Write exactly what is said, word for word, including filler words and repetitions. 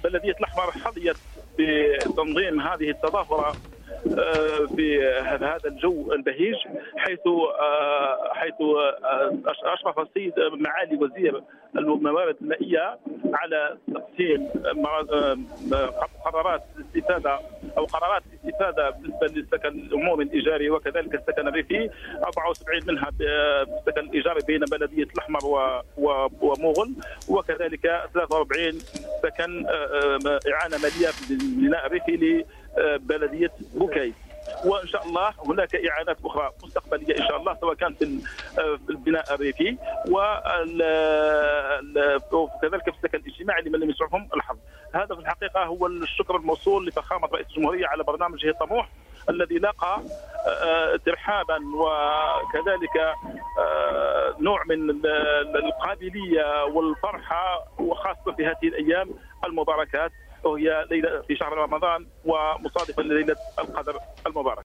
بلدية الأحمر حظيت بتنظيم هذه التظاهرة في هذا الجو البهيج، حيث حيث أشرف السيد معالي وزير الموارد المائية على تقسيم قرارات الاستفادة أو قرارات الاستفادة بالنسبة للسكن العمومي الإيجاري وكذلك السكن الريفي، أربعة وسبعين منها بالسكن الإيجاري بين بلدية الأحمر وموغل، وكذلك ثلاثة وأربعين سكن إعانة مالية للبناء الريفي لبلدية بوكاي. وان شاء الله هناك اعانات اخرى مستقبليه ان شاء الله، سواء كان في البناء الريفي وكذلك في السكن الاجتماعي لمن لم يسعفهم الحظ. هذا في الحقيقه هو الشكر الموصول لفخامه رئيس الجمهوريه على برنامجه الطموح الذي لاقى ترحابا وكذلك نوع من القابليه والفرحه، وخاصه في هذه الايام المباركات، وهي ليله في شهر رمضان ومصادفه لليله القدر المبارك.